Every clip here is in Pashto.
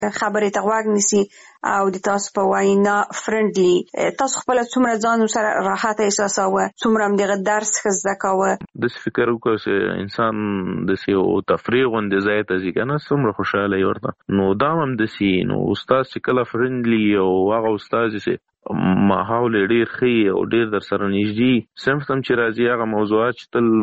خبرې ته غوږ نیسي او د تاسو په وینا فرندلی. تاسو خپل څومره ځان سره راحت احساساوه، څومره هم دغه درس خزده کاوه؟ د فکر وکړ چې انسان د سیو تفریح غونډه ځای ته ځي کنه څومره خوشاله ورته. نو دا هم د سی نو استاد چې کله فرندلی او هغه استاد چې ماحول ډیر ښه او ډیر در سره نږدې سمفتم چې راځي هغه موضوعات چې تل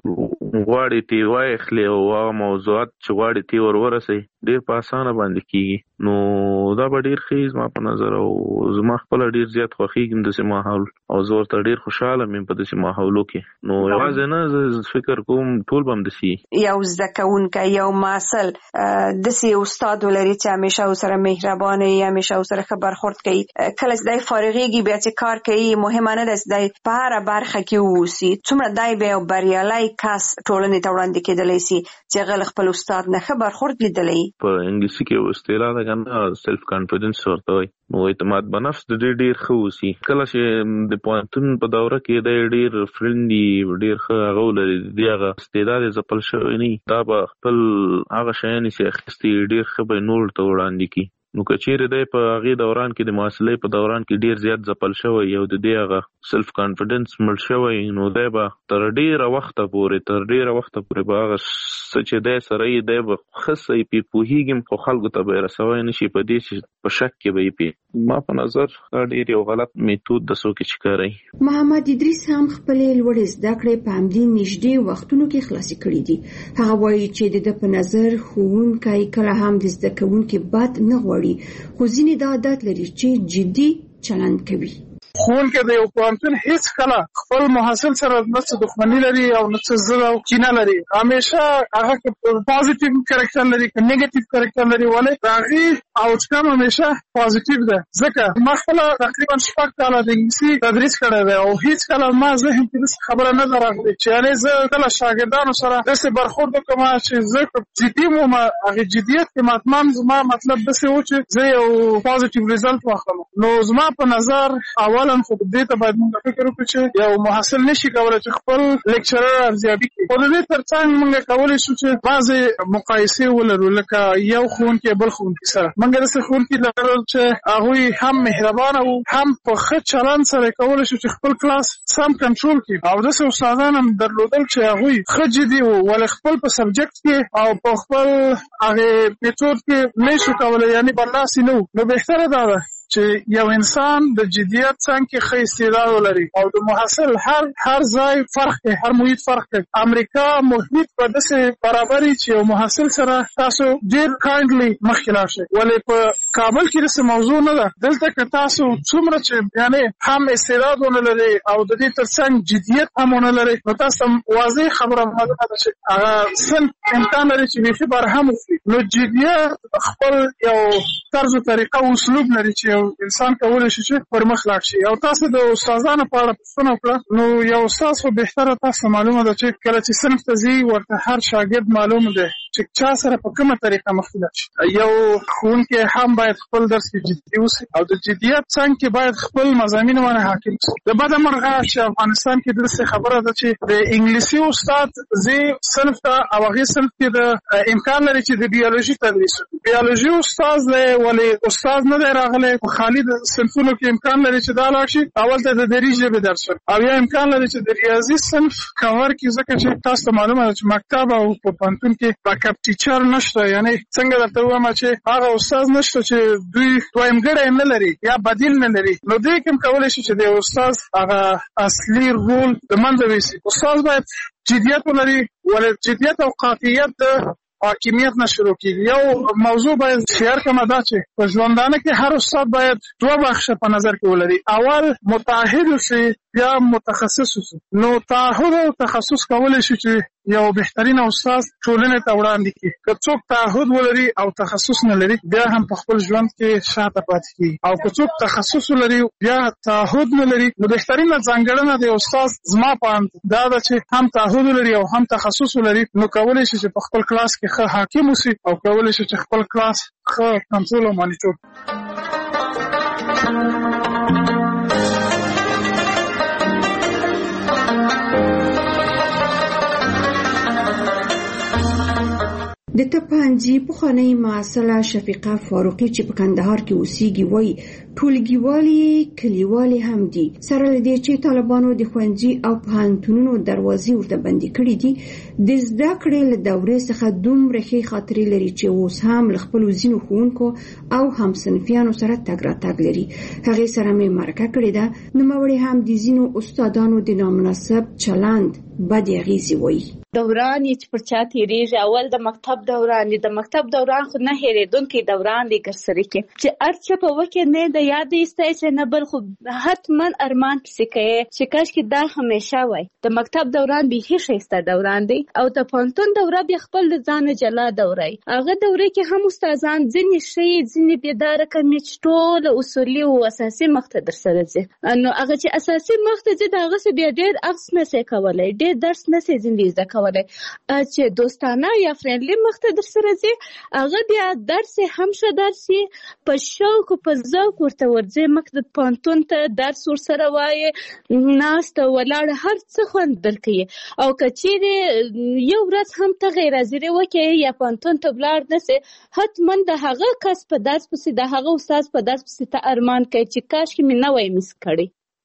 غواړي تی وایخلي او هغه موضوعات چې غواړي تی ورسي ډیر په اسانه باندې کیږي. نو دا به ډیر ښه زما په نظر او زما خپل ډیر زیات خوښیږم د سي ماحول او زه ورته ډیر خوشاله مې په دې ماحولو کې. نو یوازې نه فکر کوم ټول به هم د سي یو زده کوونکی یو محصل د سي استاد ولري چې همیشه سره مهربان وي، همیشه سره ښه برخورد کوي. کله چې فارغيږي بیا چې کار کوي مهمه نه ده چې په هر برخه کې ووسی. څومره دای به بریالي کس ټولنې ته وړاندې کېدلی سي چې غل خپل استاد نه ښه برخورد لیدلی. په انګلیسي کې اصطلاح ده کنه سیلف کانفیډنس ورته وایي. نو اعتماد په نفس د ډیر ښه وسی. کله چې د پوهنتون په دوره کې د ډیر فرندلی ډیر ښه غول دی هغه استعداد زپل شوی نه دا به خپل هغه شیان چې اخستي ډیر ښه به نور ته وړاندې کی. نو کچېره دی په هغه دوران کې د مواصلې په دوران کې ډیر زیات ځپل شوی یو د دې هغه سیلف کانفیډنس مړ شوی. نو دی به تر ډیره وخته پورې به هغه څه چې دی سره یې دی به ښه څه پې پوهېږم خو خلکو ته به یې رسوی نه شي په دې چې په شک کې به یې پې. ما په نظر دا ډیر یو غلط میتود د څوک چې کاروي. محمد ادریس هم خپلې لوړې زده کړې په همدې نږدې وختونو کې خلاصې کړې دي. هغه وایي چې د په نظر ښوونکی کله هم د زده کوونکي بد نه غواړي خو ځینې دا عادت لري چې جدي چلند کوي. ښوونکی د یو پوهنتون هیڅ کله خپل محصل سره نه څه دښمني لري او نه څه زړه او کینه لري. همیشه هغه که پازیټیو کریکټر لري که نیگیټیو کریکټر لري ولې د هغې آوټکم همیشه پازیټیو ده. ځکه ما خپله تقریبا 6 کاله د انګلیسي تدریس کړی دی او هیڅ کله ما ذهن کې داسې خبره نه ده راغلې چې یعنې زه کله شاګردانو سره داسې برخورد وکړم چې زه جدي وم. هغې جدیت کې ماتمام زما مطلب داسې و چې زه یو پازیټیو ریزلټ واخلم. نو زما په نظر اولا خو دې ته باید موږ فکر وکړو چې یو محصل نشي کولی چې خپل لیکچرر ارزیابي کړي. خو د دې تر څنګ موږ کولی شو چې بعضې مقایسې ولرو لکه یو ښوونکی بل ښوونکي سره. موږ داسې ښوونکي لرل چې هغوی هم مهربانه وو هم په ښه چلند سره کولی شو چې خپل کلاس سم کنټرول کړي او داسې استادان هم درلودل چې هغوی ښه جدي وو ولې خپل په سبجیکټ کې او په خپل هغې میتود کې نه شو کولی یعنې برلاسي نه وو. نو بهتره دا ده چې یو انسان د جدیت څنګ کې ښه استعداد ولري او د محصل هر ځای فرق کوي، هر محیط فرق کوي. امریکا محیط په داسې برابري چې یو محصل سره تاسو ډېر کایندلی مخکې لاړ شئ ولې په کابل کې داسې موضوع نه ده. دلته که تاسو څومره چې یعنې هم استعداد ونه لرئ او د دې تر څنګ جدیت هم ونه لرئ نو تاسو ته واضح خبره معلومه ده چې هغه صنف امکان لري چې بیخي برهم وکړي. نو جدیت خپل یو طرز و طریقه او اسلوب لري چې انسان کولی شي چې پر مخ لاړ شي. او تاسو د استادانو په اړه پوښتنه وکړه نو یو استاد خو بهتره تاسو معلومه ده چې کله چې صنف ته ځي ورته هر شاګرد معلومه ده چې چا سره په کومه طریقه مخکې لاړ شي. یو ښوونکی هم باید خپل درس کې جدي اوسي او د جدیت څنګ کې باید خپل مضامین باندې حاکم اوسي. د بده مرغه چې افغانستان کې داسې خبره ده چې د انګلیسي استاد ځي صنف ته او هغې صنف کې د امکان لري چې د بیولوژي تدریس وکړي. بیولوژي استاد دی ولې استاد نه دی راغلی خالي د صنفونو کې امکان لري چې دا لاړ شي اول ته د دري ژبې درس ورکړي او یا امکان لري چې د ریاضي صنف کور کړي ځکه چې تاسو ته معلومه ده چې مکتب او په پوهنتون کې بیکاپ ټیچر نشته. یعنې څنګه درته ووایم چې هغه استاد نشته چې دوی دویمګړی نه لري یا بدیل نه لري. نو دوی کوم کولی شي چې د استاد هغه اصلي رول د منځه ویسي. استاد باید جدیت ولري ولې جدیت او قاطعیت د حاکمیت نه شروع کیږي. یو موضوع باید شیار کومه دا چې په ژوندانه کې هر استاد باید 2 بخشه په نظر کې ولري. اول متعهد شي یا متخصص شي. نو تعهد او تخصص کولی شي چې یو بهترین استاد ټولنې ته وړاندې کړي. که څوک تعهد ولري او تخصص نه لري بیا هم په خپل ژوند کې شاته پاتې کیږي او که څوک تخصص ولري بیا تعهد نه لري نو بهترینه ځانګړنه د استاد زما په اند دا ده چې هم تعهد ولري او هم تخصص ولري نو کولی شي چې په خپل کلاس کې ښه حاکم اوسي او کولی شي چې خپل کلاس ښه کنټرول او مانیټور. د تپانځي پخوانی معاصله شفیقه فاروقي چې په کندهار کې اوسېږي وایي ټولګیوالي کلیوالي هم دي سره لدې چې طالبانو د ښوونځي او پوهنتونونو دروازې ورته بندي کړې دي د زده کړې له دورې څخه دومره ښې خاطرې لري چې اوس هم له خپلو ځینو ښوونکو او همصنفیانو سره تګ راتګ لري. هغې سره مې مرکه کړې ده. نوموړې هم د ځینو استادانو د نامناسب چلند بدې اغېزې وایي. دوران چې پر چا تیریږي اول د مکتب دوران دی. د مکتب دوران خو نه هېرېدونکی دوران دی ګرسري کې چې ارچه په وکه نه د یاد ایستای چې نه بل خو حتما ارمان پسې کوي چې کاشکې دا همیشه وای. د مکتب دوران بیخي ښایسته دوران دی او د پوهنتون دوره بیا خپل د ځان جلا دوره ای. هغه دوره کې هم استادان ځینې ښې ځینې بېداره کمې چې ټول اصولي او اساسي مخته در سره ځي. نو هغه چې اساسي مخته ځي د هغه څه بیا ډېر اخذ نسي کولی ډېر درس نسي ځینې زده کولی چې دوستانه یا فرندلي مخته در سره ځي هغه بیا درس هم ښه درس په شوق په ذوق ورته ورځي. مکتب پوهنتون ته درس ورسره وایي ناسته ولاړه هر څه خوند درکوي او که چیرې یو ورځ هم ته غیر حاضري وکړې یا پوهنتون ته ولاړ نسې حتما د هغه کس په درس پسې د هغه استاد په درس پسې ته ارمان کوي چې کاشکې مې نه وای مس کړی.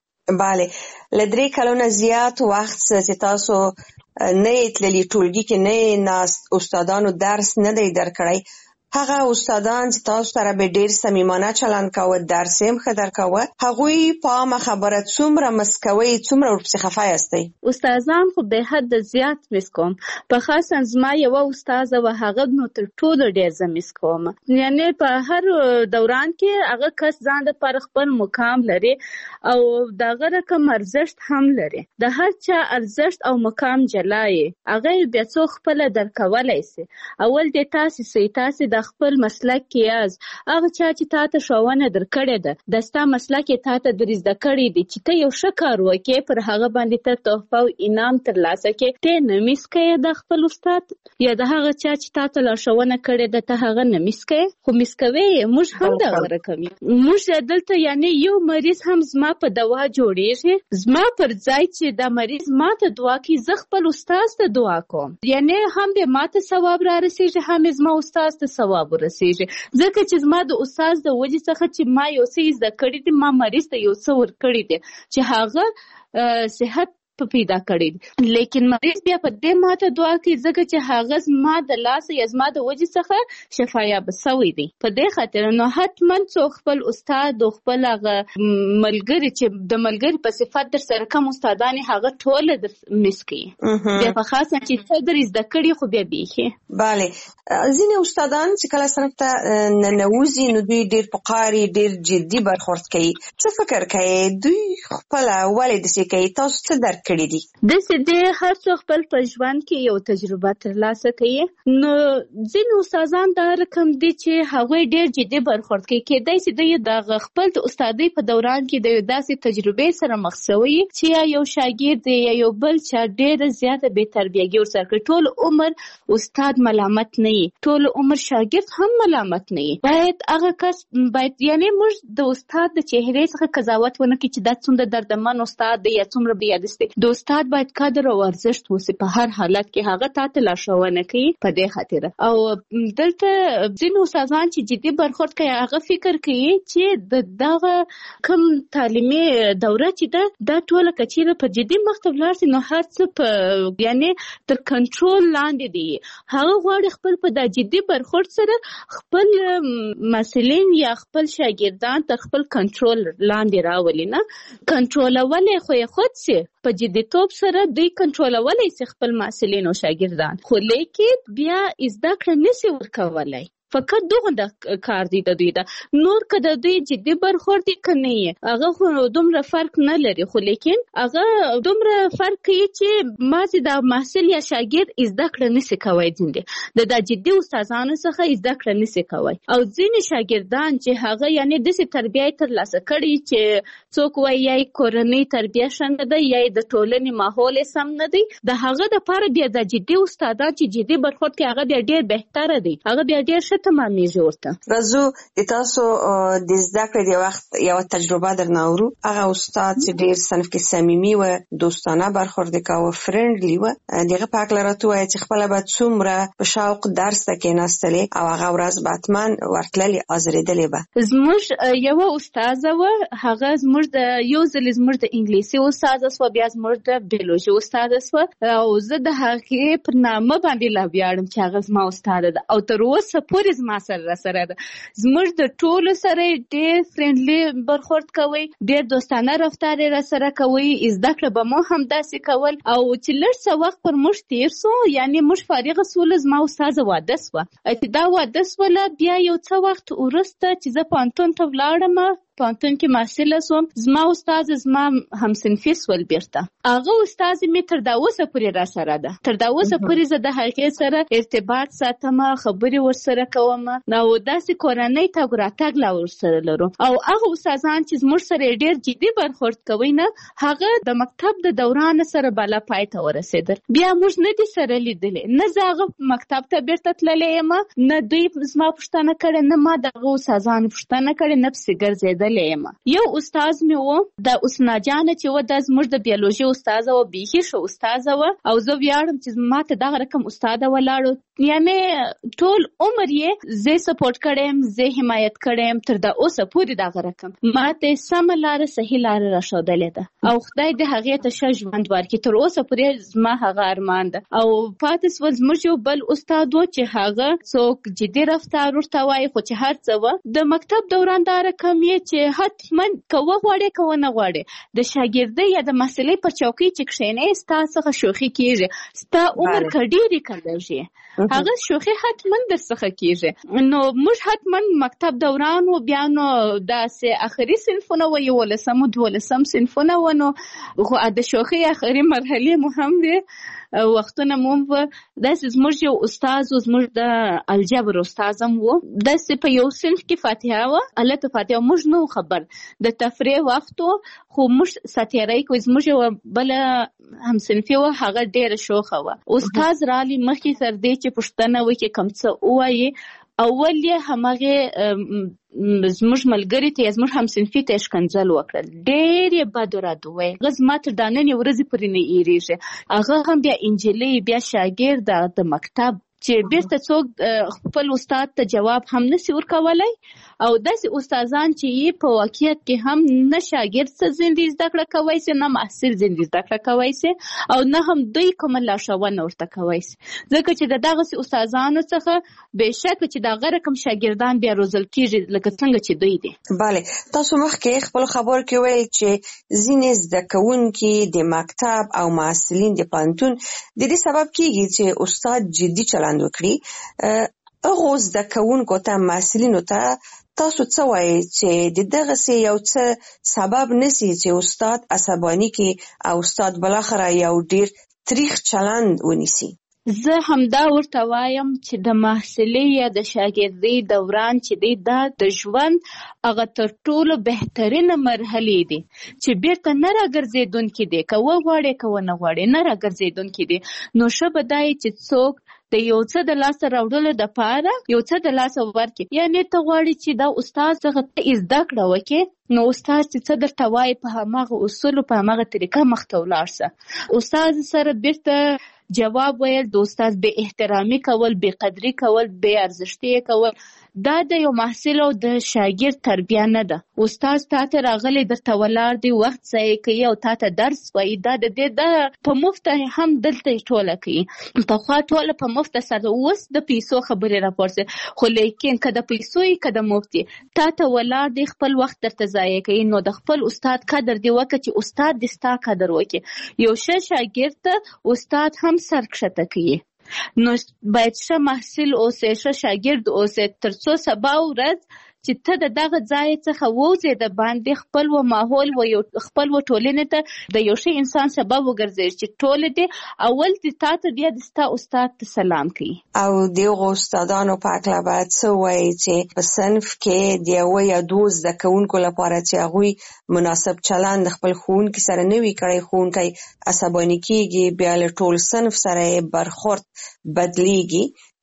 بله له 3 کلونو زیات وخت چې تاسو نه تللی ټولګي کې نه ناست استادانو درس نه دی درکړی هغه استادان چې تاسو سره به ډیر صمیمانه چلند کاوه درس هم ښه درکاوه هغوی په عامه خبره څومره مسکوي څومره ورپسې خفه یاستئ؟ استادان خو به حد زیات مس کوم په خاصه زما یو استاد و هغه نو تر ټولو ډیر زه مس کوم. یعنی په هر دوران کې هغه کس ځان د پر خپل مقام لري او دغه رقم ارزښت هم لري. د هر چا ارزښت او مقام جلای هغه بیا څو خپل درکولای شي. اول د تاسو د خپل مسلک کې یاز هغه چا چې تاسو ښوونه درکړې ده د ستا مسلک ته تاسو درزده کړی دي چې ته یو ښه کار وکې پر هغه باندې ته تحفه او انعام ترلاسه کې ته نه مس کې د خپل استاد یا د هغه چا چې تاسو لا ښوونه کړې ده ته هغه نه مس کې خو مس کوي. موږ هم دا ورکوي موږ دلته یعنی یو مریض هم زما په دوا جوړیږي زما پر ځای چې د مریض ماته دعا کوي زه خپل استاد ته دعا کوم یعنی هم به ماته ثواب را رسیږي هم زما استاد ته ثواب ورسیږي ځکه چې زما د استاد د وجې څخه چې ما یو څه زده کړی دي ما مریض ته یو څه ورکړی دي چې هغه صحت په پیدا کړی لیکن مریض بیا په دې ماته دعا کوي ځکه چې هغه زما د لاس یا زما د وجې څخه شفایاب شوی دی. په دې خاطر نو حتما څوک خپل استاد او خپل هغه ملګری چې د ملګری په صفت در سره کوم استادان هغه ټول مس کوي بیا په خاصه چې څه در زده کړي خو بیا بیخي. بله ځینې استادان چې کله صنف ته ننوځي نو دوی ډېر پقاري ډېر جدي برخورد کوي. څه فکر کوي دوی خپله ولې داسې کوي؟ تاسو څه درک کړی دي؟ داسې دی هر څوک خپل په ژوند کې یو تجربه ترلاسه کوي. نو ځینې استادان دا رقم دي چې هغوی ډېر جدي برخورد کوي. کېدای شي دوی د خپل د استادۍ په دوران کې د داسې تجربې سره مخ شوي چې یا یو شاګرد دی یا یو بل چا ډېره زیاته بې تربیهګي ورسره کړي. ټول عمر استاد ملامت نه وي ټول عمر شاګرد هم ملامت نه وي. باید هغه کس یعنی موږ د استاد د چهرې څخه قضاوت ونه کړي چې دا څومره دردمن استاد دی یا څومره بېعدس دی. د استاد باید قدر او ارزښت وسي په هر حالت کې هغه تاسو لارښوونه کوي په دې خاطر. او دلته ځینې استادان چې جدي برخورد کوي هغه فکر کوي چې دغه کوم تعلیمي دوره چې دا ټوله کچیره په جدي مخته ولاړ شي نو هر څه په یعنی تر کنټرول لاندې دي. هغه غواړي خپل په دا جدي برخورد سره خپل مسلین یا خپل شاګردان تر خپل کنټرول لاندې راولي. نه کنټرولول خو یې خود سي په جديتوب سره دوی کنټرولولای شي خپل مسلین او شاګردان خو لیکن بیا زده کړه نشي ورکولای. فقط دغه د کار دی د دوی دا نور کده دوی جدي برخورد کنه هغه خو دومره فرق نه لري خو لیکن هغه دومره فرق کوي چې مازه د محصل یا شاګرد زده کړه نشي کوي ځینې د جدي استادانو څخه زده کړه نشي کوي او ځینې شاګردان چې هغه یعنی د تربیه ترلاسه کړي چې څوک وایي کورنۍ تربیه شنه ده یا د ټولنې ماحول سم نه دی د هغه د لپاره بیا د جدي استادان چې جدي برخورد کوي هغه بیا ډیر بهتره دی هغه بیا ډیر ښه تمامېږي ورته. راځو د تاسو د زده کړې د وخت یو تجربه درناورو. هغه استاد چې ډیر صنف کې صمیمي و، دوستانه برخورد کاوه، فرندلی و، دغه په اړه راته وایي چې خپل به څومره په شوق درس ته کېناستلې او هغه ورځ به حتماً ورتللې ازرېدلې به. زموږ یو استاد و، هغه زموږ د یو ځل زموږ د انګلیسي استاد سو، بیا زموږ د بیولوژي استاد سو، او زه د هغې پر نامه باندې لا ویاړم چې هغه زما استاد ده او تر اوسه پورې زما سره ده. زموږ د ټولو سره ډېر فرندلی برخورد کوي، ډېر دوستانه رفتار را سره کوي. زده کړه به مو هم داسې کول، او چې لږ څه وخت پر موږ تیر سو، یعنی موږ فارغ سول، زما استاد واده سوه. چې دا واده سوله، بیا یو څه وخت وروسته چې زه پوهنتون ته ولاړم، پوهنتون کې محصله سوم، زما استاد زما همصنفي سول. بیرته هغه استاد مې تر دا اوسه پورې را سره ده، تر دا اوسه پورې زه د هغې سره ارتباط ساتم، خبرې ورسره کوم، نو داسې کورنۍ تګ راتګ لا ورسره لرو. او هغه استادان چې زموږ سره ډېر جدي برخورد کوي نه، هغه د مکتب د دوران سره بالا پای ته ورسېدل. بیا موږ نه دي سره لیدلې، نه زه هغه مکتب ته بیرته تللی یم، نه دوی زما پوښتنه کړې، نه ما د هغه استادانو پوښتنه کړې، نه پسې ګرځېدل. یو استاد مې و، د حسنا جانه چې و، د زموږ د بیولوژي استاد و، بیخي ښه استاد و، او زه ویاړم چې ما ته دغه رقم استاد ولاړو. یعنی ټول عمر یې زه سپورټ کړم، زه حمایت کړم، تر دا اوسه پورې دغه رقم ما ته سمه لاره، صحیح لاره راښودلې ده، او خدای دې هغې ته ښه ژوند ورکړي. تر اوسه پورې زما هغه ارمان ده. او پاتې سول زموږ یو بل استاد و چې هغه څوک جدي رفتار ورته وایي، خو چې هر څه و د مکتب دوران دا رقم یې چې حتما که وغواړې که ونه غواړې، د شاګردۍ یا د محصلۍ پر چوکۍ چې کښېنې، ستا څخه شوخي کېږي، ستا عمر که ډېرې که لږ هغه شوخي حتما در څخه کېږي. نو موږ حتما مکتب دوران و، بیا نو داسې اخري صنفونه و، 11 و 12 صنفونه و، نو د شوخي اخري مرحلې مو هم وي، وختونه مو هم داسې. زموږ یو استاد و، زموږ د الجبر استاد هم و، داسې په یو صنف کې فاتحه و، هلته فاتحه موږ نه خبر، د تفریح وخت و، خو موږ ساتیری کوي. زموږ یو بله همصنفي وه، هغه ډېره شوخه وه. استاد رالی مخکې تر دې چې پوښتنه وکړي کوم څه ووایي، اول یې همغې زموږ ملګري ته، زموږ همصنفي ته ښکنځل وکړل، ډېر یې بد ورد وویل. هغه زما تر دا ننې ورځې پورې نه هېرېږي. هغه هم بیا انجلۍ، بیا شاګرده د مکتب، چې بیرته څوک خپل استاد ته جواب هم نشي ورکولی، او داسې استادان چې یې په واقعیت کې هم نه شاګرد څه زندې زده کړه کوی سي، نه محصل زندې زده کړه کوی سي، او نه هم دوی کومه لارښوونه ورته کوی سي، ځکه چې د دغسې استادانو څخه بېشکه چې دغه رقم شاګردان بیا روزل کېږي لکه څنګه چې دوی دي. بله، تاسو مخکې خپل خبرو کې ویل چې ځینې زده کوونکي د مکتب او محصلین د پوهنتون د دې سبب کېږي چې استاد جدي چلند وکړي. هغو زده کوونکو ته، محصلینو ته تاسو څه وایي چې د دغسې یو څه سبب نشي چې استاد عصباني کړي او استاد بالاخره یو ډیر تریخ چلند ونیسي؟ زه همدا ورته وایم چې د محصلۍ یا د شاګردۍ دوران چې دی، دا د ژوند هغه تر ټولو بهترینه مرحلې دي چې بیرته نه راګرځېدونکي دي، که وغواړې که ونه غواړې نه راګرځېدونکي دي. نو ښه به دا چې څوک د یو څه د لاسه راوړلو دپاره یو څه د لاسه ورکړي. یعنې ته غواړې چې دا استاد څخه ته زده کړه وکړې، نو استاد چې څه درته وایي په هماغه اصولو، په هماغه طریقه مخته ولاړ شه. استاد سره بیرته جواب ویل، د استاد بې احترامي کول، بې قدري کول، بې ارزښتي کول، دا د یو محصل او د شاګرد تربیه نه ده. استاد تا ته راغلی درته ولاړ دی، وخت ضایع کوي او تا ته درس وایي، دا د دې د په مفته هم دلته ټوله کوي. پخوا ټوله په مفته سره، اوس د پیسو خبرې راپورځي، خو لیکن که د پیسو یې که د مفت یې، تا ته ولاړ دی، خپل وخت درته ضایع کوي. نو د خپل استاد قدر دی وکړه چې استاد دې ستا قدر وکړي. یو ښه شاګرد ته استاد هم سر کښته کوي. نو باید ښه محصل اوسې، ښه شاګرد اوسې، تر څو سبا ورځ چې ته د دغه ځای څخه ووځې د باندې، خپل و ماحول و خپل و ټولنې ته د یو ښه انسان سبب وګرځې چې ټول دې اول دې تا ته بیا د ستا استاد ته سلام کوي. او د هغو استادانو په هکله باید څه وایي چې په صنف کې د یوه یا دوو زده کوونکو لپاره چې هغوی مناسب چلند خپل ښوونکي سره نه وي کړی، ښوونکی عصباني کېږي، بیا له ټول صنف سره یې برخورد بدلیږي،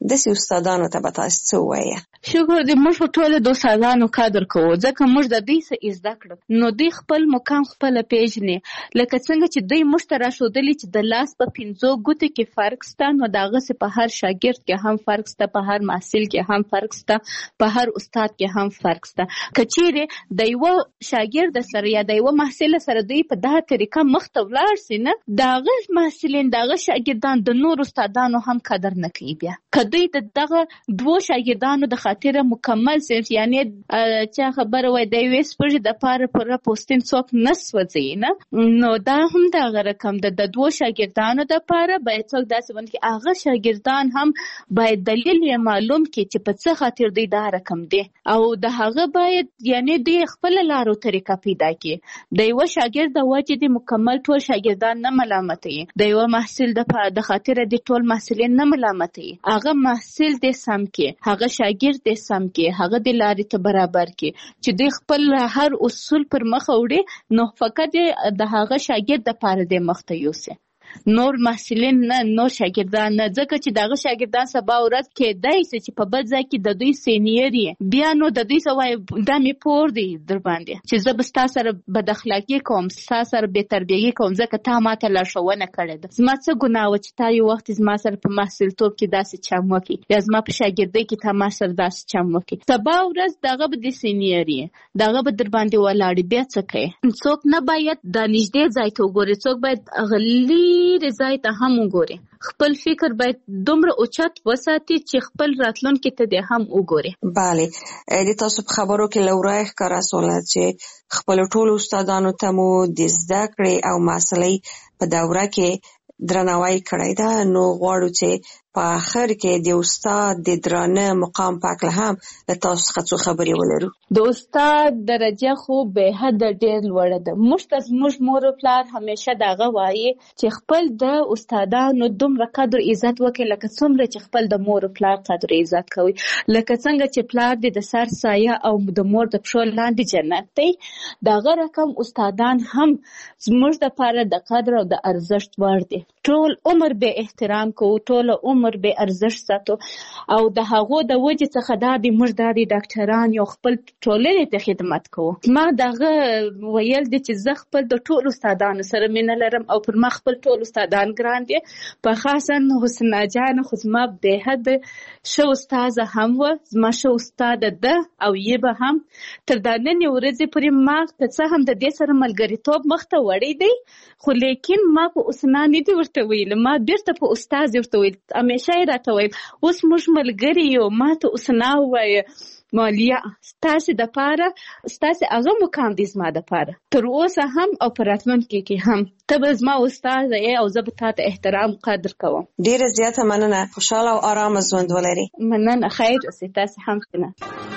داسې استادانو ته به تاسو څه ووایئ؟ شکر دې، موږ ټول د استادانو قدر کوو، ځکه موږ د دوی څه زده کړو، نو دوی خپل مقام خپله پیژني. لکه څنګه چې دوی موږ ته راښودلي چې د لاس په 5 ګوتو کې فرق شته، نو د هغسې په هر شاګرد کې هم فرق شته، په هر محصل کې هم فرق شته، په هر استاد کې هم فرق شته. که چیرې د یوه شاګرد سره یا د یوه محصل سره دوی په دغه طریقه مخ ته ولاړ سي، نه د هغه محصلین د هغه شاګردان د نور استادانو هم قدر نه کوي. بیا که دوی د دغه 2 شاګردانو د خاطره مکمل صرف یعنی چا خبره وای د یوې سپږې دپاره پوره پوستین څوک نه سوځوي، نه نو دا هم دغه رقم ده. د 2 شاګردانو دپاره باید څوک داسې ونه کړي، هغه شاګردان هم باید دلیل یې معلوم کړي چې په څه خاطر دوی دا رقم دی، او د هغه باید یعنی دوی خپله لار او طریقه پیدا کړي. د یوه شاګرد د وجې د مکمل ټول شاګردان نه ملامتوي، د یوه محصل د خاطره د ټول محصلین نه ملامتوي. هغه محصل دې سم کې، هغه شاګرد دې سم کې، هغه د لارې ته برابر کې چې دوی خپل هر اصول پر مخ وړي، نو فقط د هغه شاګرد دپاره دې مخ ته یوسي، نور محصلین نه، نور شاګردان نه. ځکه چې دغه شاګردان سبا ورځ کېدای شي چې په بل ځای کې د دوی سینیر یې، بیا نو د دوی څه وایي دا مې پور دی در باندې چې زه به ستا سره بد اخلاقي کوم، ستا سره بې تربیهي کوم، ځکه تا ما ته لارښوونه کړې ده. زما څه ګناه وه چې تا یو وخت زما سره په محصلتوب کې داسې چم وکړي، یا زما په شاګردۍ کې تا ما سره داسې چم وکړي. سبا ورځ دغه به د سینیر یې، دغه به در باندې ولاړې، بیا څه کوي؟ څوک نه باید د نږدې ځای ته وګوري، څوک باید غلی ځای ته هم وګوري. خپل فکر باید دومره اوچت وساتي چې خپل راتلونکي ته دې هم وګوري. بله، د تاسو په خبرو کې له ورایه ښکاره سوله چې خپلو ټولو استادانو ته مو د زده کړې او محصلۍ په دوره کې درناوی کړی ده، نو غواړو چې په آخر کې د استاد د درانه مقام په هکله هم له تاسو څخه څو خبرې ولرو. د استاد درجه خو به حد ډېر لوړه ده. موږ ته زموږ مور او پلار همیشه دغه وایي چې خپل د استادانو دومره قدر عزت وکړي لکه څومره چې خپل د مور او پلار قدر عزت کوي. لکه څنګه چې پلار دې د سر سایه او د مور د پښو لاندې جنت دی، دغه رقم استادان هم زموږ دپاره د قدر او د ارزښت وړ دي. ټول عمر به احترام کوو، ټول عمر به ارزښت ساتو، او د هغو د وجې څخه دا د موږ دا د ډاکټران یو خپل ټولنې ته خدمت کوو. ما دغه ویل دي چې زه خپل د ټول استادانو سره مینه لرم او پر ما خپل ټول استادان ګران دي، په خاصا حسنا جان خو زما به حد ښه استاده هم وه، زما ښه استاده ده او یې به هم تر دا نننۍ ورځې پورې ما که څه هم د دې سره ملګریتوب مخ ته وړی دی، خو لیکن ما په حسنا نه دي ورته ویل، ما بیرته په استاد ورته ویل، همیشه یې راته ویل اوس موږ ملګري یو، ما ته حسنا ووایه مالیا ستاسې دپاره ستاسې هغه مقام دی زما دپاره تر اوسه هم او په راتلونکي کې هم. ته به زما استاده یې او زه به تا ته احترام قدر کوم. ډېره زیاته مننه، خوشحاله او ارامه ژوند ولري. مننه، خیر اوسئ، تاسې هم ښه.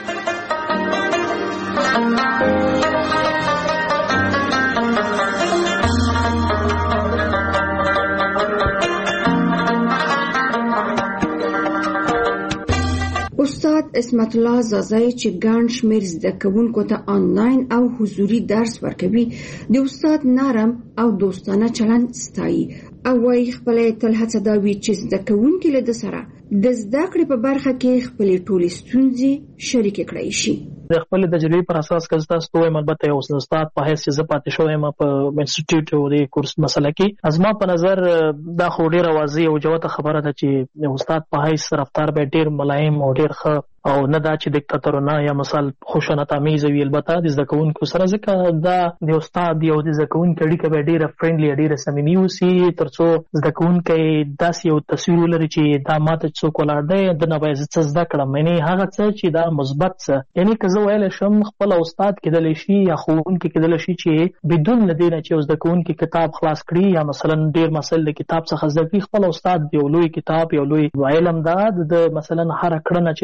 استاد اسمت الله زازای چې ګڼ شمېر زده کوونکو ته آنلاین او حضوري درس ورکوي، د استاد نرم او دوستانه چلند ستایي او وايي خپله یې تل هڅه دا وي چې زده کوونکي له ده سره د زده کړې په برخه کې خپلې ټولې ستونزې شریکې کړی شي. د خپل تجربې پر اساس که تاسو ته وایم، البته یو استاد په حیث چې زه پاتې شوی یم په انسټیټیوټ او د کورس مسله کې، زما په نظر دا خو ډېره واضح او جوته خبره ده چې د استاد په حیث رفتار به ډېر ملایم او ډېر ښه او نه دا چې دیکتاتورانه یا مثال خشونت آمیز وي. البته د زده کوونکو سره ځکه دا د استاد او د زده کوونکو اړیکه به ډېره فرینډلي، ډېره صمیمي اوسي، تر څو زده کوونکی داسې یو تصویر ولري چې دا ماته څوک ولاړ دی، د نه باید زه څه زده کړم، یعنې هغه څه چې دا مثبت څه، یعنې که زه ویلی شم خپل استاد کېدلی شي یا ښوونکی کېدلی شي چې بدون له دې نه چې یو زده کوونکي کتاب خلاص کړي یا مثلا ډېر مسایل د کتاب څخه زده کړي، خپل استاد یو لوی کتاب، یو لوی علم دا د مثلا هره کړنه چې دا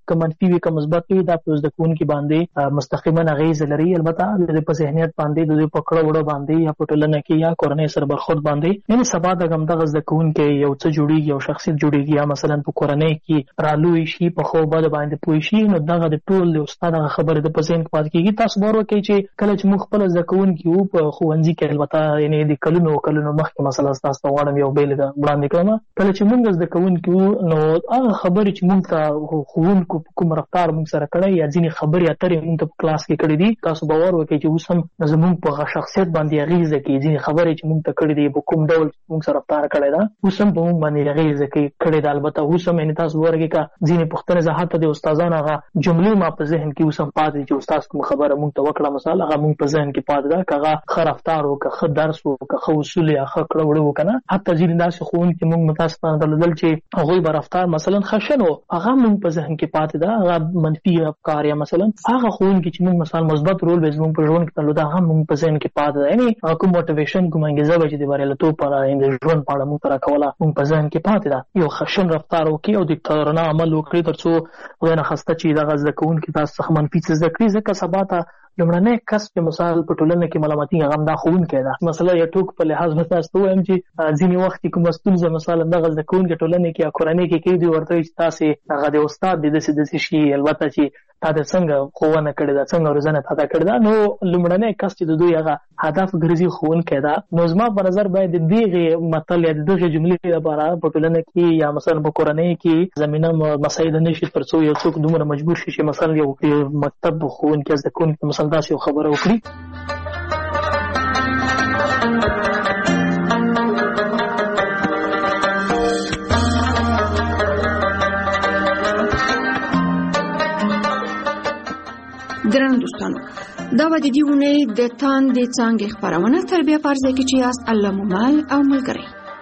که منفي وي که مثبت وي دا په زده کوونکي باندې مستقیما اغیزه لري. البته د په ذهنیت باندې د په کړه وړه باندې یا په ټولنه کې یا کورنۍ سره برخورد باندې یعنی سبا د همدغه زده کوونکي یو څه جوړیږي یو شخصیت جوړیږي یا مثلا په کورنۍ کې رالوی شي په خو بد باندې پوه شي نو دغه د ټول د استاد هغه خبره د په ذهن کې پاتې کېږي. تاسو باور وکړئ چې کله چې موږ خپل زده کوونکي وو په ښوونځي کې البته یعنی د کلونو مخکې مثلا تاسو ته غواړم یو بیلګه وړاندې کړم. کله چې موږ زده کوونکي وو نو هغه خبرې چې موږ ته ښوونکو کوم رفتار موږ سره کړی یا ځینې خبرې اترې موږ ته په کلاس کې کړې دي تاسو باور وکړئ چې اوس هم زموږ په شخصیت باندې اغیزه کوي. ځینې خبرې چې موږ ته کړې دي په کوم ډول موږ سره رفتار کړی ده اوس هم په موږ باندې اغیزه کړې ده. البته اوس هم تاسو وګورئ که ځینې پوښتنې زه حتی د استادانو هغه جملې ما په ذهن کې اوس هم پاتې چې استاد کوم خبره موږ ته وکړه مثلا هغه موږ په ذهن کې پاتې ده. که هغه ښه رفتار و که ښه درس و که ښه اصول یا ښه کړه وړه و که نه حتی ځینې داسې ښوونکي موږ متاسفانه درلودل چې هغوی به رفتار مثلا خشن و هغه موږ په ذهن کې پاتې ده. هغه منفي افکار یا مثلا هغه ښوونکي چې موږ مثلا مثبت رول به زموږ په ژوند کې درلوده هغه موږ په ذهن کې پاتې ده. یعنې کوم موټیویشن کوم انګېزه به چې د بریالیتوب په اړه د ژوند په اړه موږ ته راکوله موږ په ذهن کې پاتې ده. یو خشن رفتار وکړي او دیکتاتورانه عمل وکړي تر څو خدای نخواسته چې دغه زده کوونکي تاسو څخه منفي څه زده کړي. ځکه سبا ته لومړنی کس چې مثال په ټولنه کې ملامتي هغه دا ښوونکی ده. مثلا یو ټوک په لحاظ به تاسو ته ووایم چې ځینې وخت کې کومه ستونزه مثلا دغه زده کوونکي ټولنې کې یا کورنۍ کې کوي دوی ورته وایي چې تاسې هغه د استاد د داسې شي البته چې تا د څنګه ښوونه کړې ده څنګه روزنه تا کړې ده. نو لومړنی کس چې د دوی هغه هدف ګرځي ښوونکی ده. نو زما په نظر باید د دغې متل یا د دغې جملې لپاره په ټولنه کې یا مثلا په کورنۍ کې زمینه مساعد نه شي تر څو یو څوک دومره مجبور شي چې مثلا یو مکتب ښوونکی زده کوونکي مثلا داسې یو خبره وکړي. درنو دوستانو دا به د دې اونۍ د تاندې څانګې خپرونه تربیه په ارزه کې چې یاست الله مو مل او ملګری.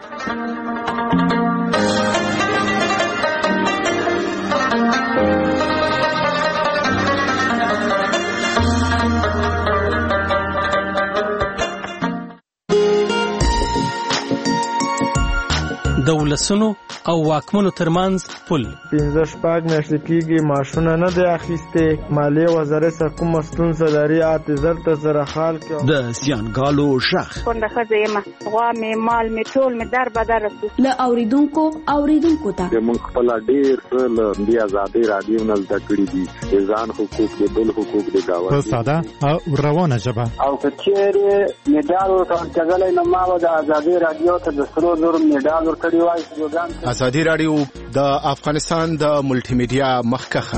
د ولسونو او واکمنو ترمنځ پل 15 میاشتې کېږي معاشونه نه دی اخیستې. مالیې وزارت سره کومه ستونزه لري اعتذار ته سره حال کې د زیانګالو شخ کونډه ښځه یم غوا مې مال مې ټول مې در بدر رسو له اوریدونکو ته موږ خپل ډېر څه له دې ازادۍ رادیو نه زده کړي دي د ځان حقوق د بل حقوق د گاونډي په ساده او روانه ژبه او که چیرې میډال ورکړل نو ما به د ازادۍ رادیو ته د سرو زرو میډال ورکړی وای. ازادي رادیو د افغانستان د ملټي میډیا مخکخه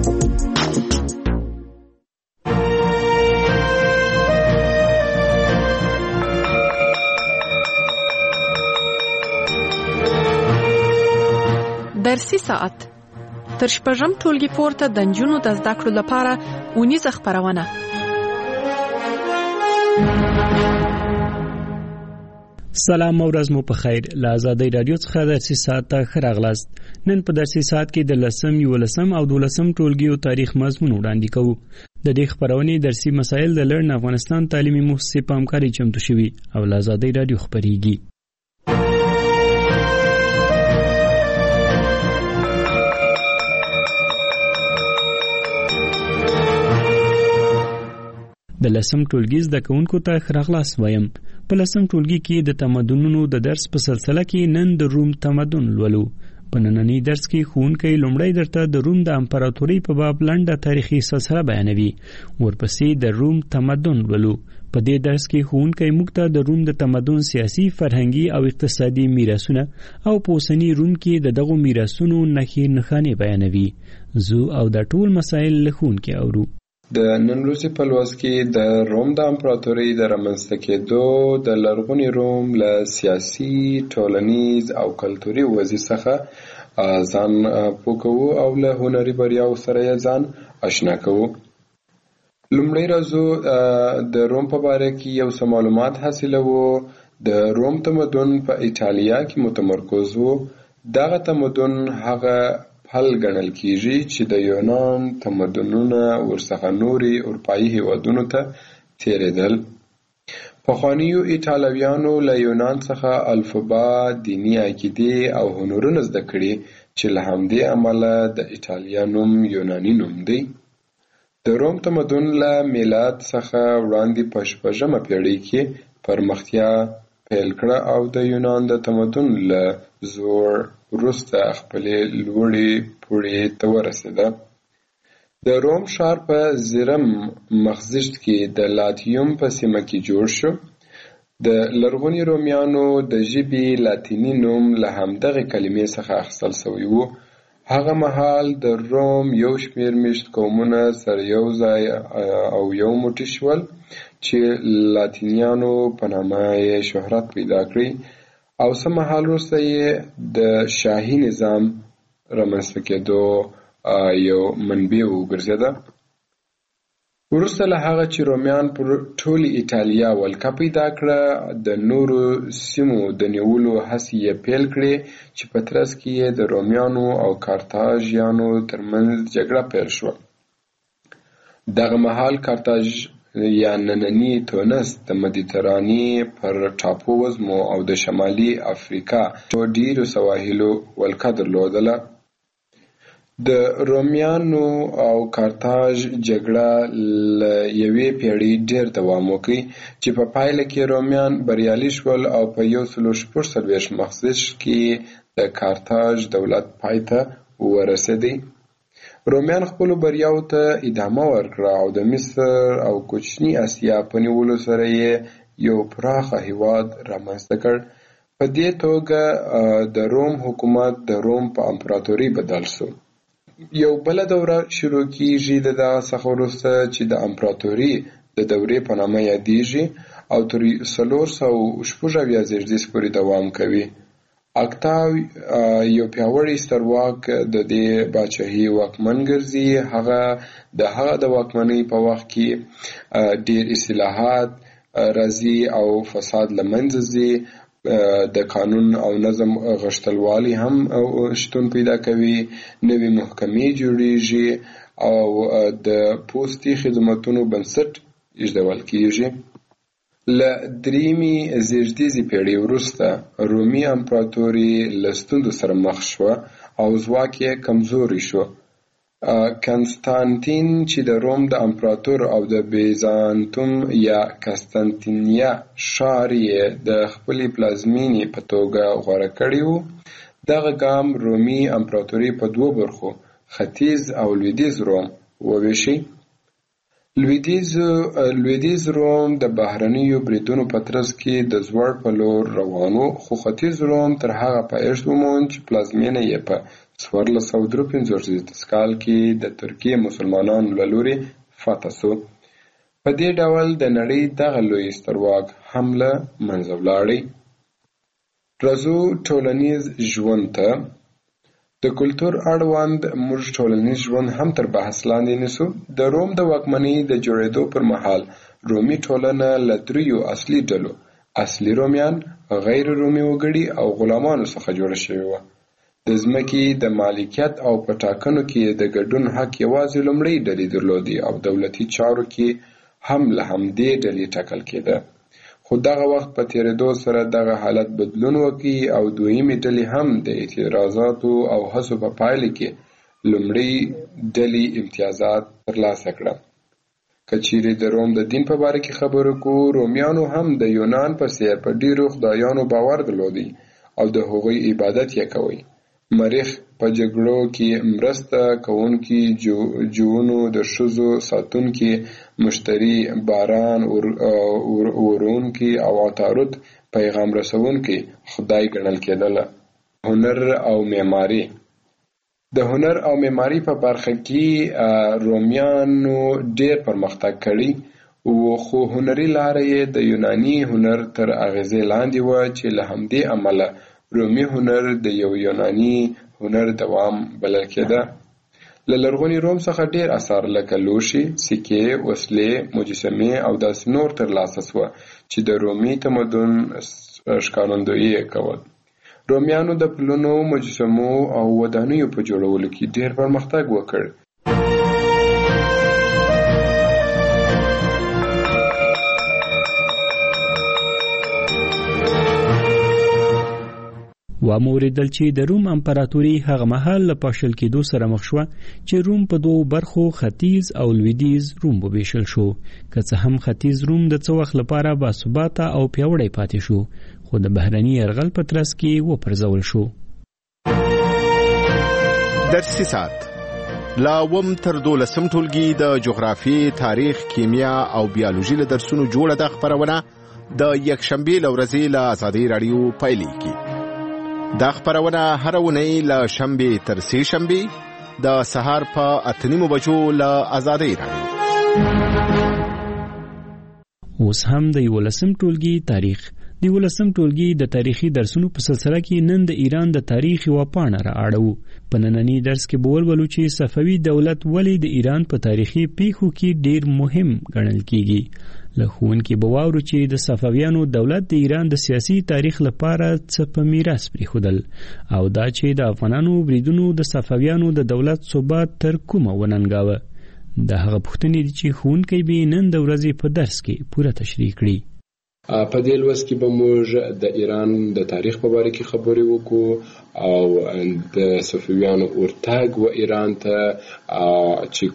درسي ساعت تر شپږم ټولګي پورته د نجونو د زده کړو لپاره اونیزه خپرونه. سلام او ورځ مو په خیر. له آزادۍ رادیو څخه درسي ساعت ته ښه راغلاست. نن په درسي ساعت کې د 10م، 11م او 12م ټولګیو تاریخ مضمون وړاندې کوو. د دې خپرونې درسي مسایل د لړن افغانستان تعلیمي مؤسسې په همکارۍ چمتو شوي او له آزادۍ رادیو خپرېږي. د 10م ټولګي زده کوونکو ته ښه راغلاست وایم. په 10م ټولګي کې د تمدنونو د درس په سلسله کې نن د روم تمدن لولو. په نننی درس کې ښوونکی لومړی درته د روم د امپراتورۍ په باب لنډه تاریخي سلسله بیانوي. ورپسې د روم تمدن لولو. په دې درس کې ښوونکی موږ ته د روم د تمدن سیاسي، فرهنګي او اقتصادي میراثونه او په اوسني روم کې د دغو میراثونو نښې نښانې بیانوي. زه او دا ټول مسایل له ښوونکي اورو. د نن ورځې په لوست کې د روم د امپراتورۍ د رامنځته کېدو د لرغوني روم له سیاسي، ټولنیز او کلتوري وضعیت څخه ځان پوه کوو او له هنري بریاو سره یې ځان آشنا کوو. لومړی راځو د روم په باره کې یو څه معلومات حاصلوو. د روم تمدن په ایټالیا کې متمرکز و. دغه تمدن هغه حل ګڼل کیږي چې د یونان تمدنونه ورڅخه نوري اروپایي هیوادونو ته تیرېدل. پخوانیو ایټالویانو له یونان څخه الفبا، دینی عقیدې او هنرونه زده کړي چې له همدې امله د ایټالیا نوم یوناني نوم دی. د روم تمدن له میلاد څخه وړاندې په 6مه پیړۍ کې پرمختیا پیل کړه او د یونان د تمدن له زوړ وروسته خپلې لوړې پوړۍ ته ورسېده. د روم ښار په زرم مخزشت کې د لاتیوم په سیمه کې جوړ شو. د لرغوني رومیانو د ژبې لاتینی نوم له همدغه کلمې څخه اخیستل شوی و. هغه مهال د روم یو شمېر میشت قومونه سره یو ځای او یو موټی شول چې لاتینیانو په نامه یې شهرت پیدا کړی او څه مهال وروسته یې د شاهي نظام رامنځته کېدو یو منبع وګرځېده. وروسته له هغه چې رومیان پر ټولې ایټالیا ولکه پیدا کړه، د نورو سیمو د نیولو هڅې یې پیل کړې چې په ترڅ کې یې د رومیانو او کارتاژیانو ترمنځ جګړه پیل شوه. دغه مهال کارتاژ یا نننی تونس د مدیترانې پر ټاپو وزمو او د شمالي افریقا ډیرو سواحلو ولکه درلودله. د رومیانو او کارتاژ جګړه له یوې پیړۍ ډیر دوام وکړ چې په پایله کې رومیان بریالي شول او په 146 مخزش کې د کارتاژ دولت پای ته ورسېدی. رومیان خپل بریاو ته ادامه ورکړه او د مصر او کوچنی اسیا په نیولو سره یې یو پراخه هیواد رامنځته کړ. په دې توګه د روم حکومت د روم په امپراتوري بدل شو. یو بل دوره شروع کیږي د دغه څخه وروسته چې د امپراتوري د دورې په نامه یادیږي او تر 476 زیږدیز پورې دوام کوي. اکتاو یو پیاوړی سترواک د دې باچاهي واکمن ګرځي. هغه د واکمنۍ په وخت کې ډیر اصلاحات راځي او فساد له منځه ځي. د قانون او نظم غښتلوالی هم شتون پیدا کوي. نوې محکمې جوړیږي او د پوستي خدماتونو بنسټ ایښودل کیږي. له دریمې زیږدیزې پیړۍ وروسته رومي امپراتوري له ستونزو سره مخ شوه او ځواک یې کمزوری شو. کنستانتین چې د روم د امپراتور او د بیزانتوم یا کستانتینیا ښار یې د خپلې پلازمینې په توګه غوره کړی و. دغه ګام رومي امپراتوري په 2 برخو ختیځ او لویدیځ روم وویشي. لویدیځ روم د بهرنیو بریدونو په ترڅ کې د زوړ په لور روانو، خو ختیځ روم تر هغه پایښت وموند چې پلازمینه یې په 1453 کال کې د ترکیې مسلمانانو له لوري فتح شو. په دې ډول د نړۍ دغه لوی سترواک هم له منځه ولاړی. راځو ټولنیز ژوند ته. د کلتور اړوند موږ ټولنیز ژوند هم تر بحث لاندې نیسو. د روم د واکمنۍ د جوړېدو پر مهال رومي ټولنه له 3 اصلي ډلو، اصلي رومیان، غیر رومي وګړي او غلامانو څخه جوړه شوې وه. د ځمکې د مالکیت او په ټاکنو کې د ګډون حق یوازې لومړۍ ډلې درلودې او دولتي چارو کې هم له همدې ډلې ټاکل کېده. خو دغه وخت په تېرېدو سره دغه حالت بدلون وکړي او دویمې ډلې هم د اعتراضاتو او هڅو په پایله کې لومړۍ ډلې امتیازات ترلاسه کړه. که چیرې د روم د دین په باره کې خبرې کوو، رومیانو هم د یونان په څېر په ډېرو خدایانو باور درلودی او د هغوی عبادت یې کوي. مریخ په جګړو کې مرسته کوونکي، جوونو د ښځو ساتونکي، مشتري، باران ورونکي او عطارد پیغام رسونکي خدای ګڼل کېدله. هنر او معماري. د هنر او معماري په برخه کې رومیانو ډېر پرمختګ کړی و، خو هنري لاره یې د یوناني هنر تر اغېزې لاندې وه چې له همدې امله رومي هنر د یو یوناني هنر دوام بلل کېده. له لرغوني روم څخه ډېر اثار لکه لوښي، سکې، وسلې، مجسمې او داسې نور ترلاسه شوه چې د رومي تمدن ښکارندویي یې کول. رومیانو د پلونو، مجسمو او ودانیو په جوړولو کې ډېر پرمختګ وکړ. و موریدل چې د روم امپراتوري هغه مهال له پاشل کېدو سره مخ شو چې روم په دوه برخو ختیځ او لویدیځ روم وبېشل شو که څه هم ختیځ روم د څه وخت لپاره باثباته او پیاوړی پاتې شو خو د بهرني یرغل په ترڅ کې وپرځول شو. درسي ساعت لا وم تر 12 ټولګي د جغرافي، تاریخ، کیمیا او بیولوژي له درسونو جوړه د خبرونه د یکشنبه لورځي له آزادۍ رادیو پایلې کی. د خبرونه هر ونی له شنبه تر سه شنبه د سهار په 8:30 بجو له آزادۍ رادیو. اوس هم د 11 ټولګي تاریخ د 11 ټولګي د تاریخي درسونو په سلسله کې نن د ایران د تاریخ یو پاڼه را اړو. په نننی درس کې به ولولو چې صفوي دولت ولې د ایران په تاریخي پیښو کې ډیر مهم ګڼل کیږي. له ښوونکي به واورو چې د صفویانو دولت د ایران د سیاسي تاریخ لپاره څه په میراث پرېښودل او دا چې د افغانانو بریدونو د صفویانو د دولت ثبات تر کومه وننګاوه. د هغه پوښتنې دي چې ښوونکی به نن د ورځې په درس کې پوره تشریح کړي. په دې لوست کې به موږ د ایران د تاریخ په اړه کې خبرې وکړو او د صفویانو ورتګ و ایران ته چې